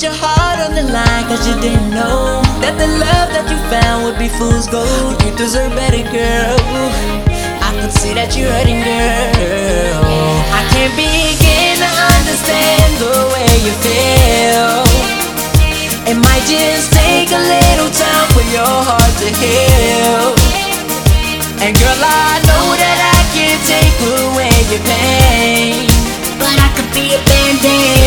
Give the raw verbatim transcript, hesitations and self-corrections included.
your heart on the line, cause you didn't know that the love that you found would be fool's gold. You deserve better, girl. I could see that you're hurting, girl. I can't begin to understand the way you feel. It might just take a little time for your heart to heal. And girl, I know that I can take away your pain, but I could be a band-aid.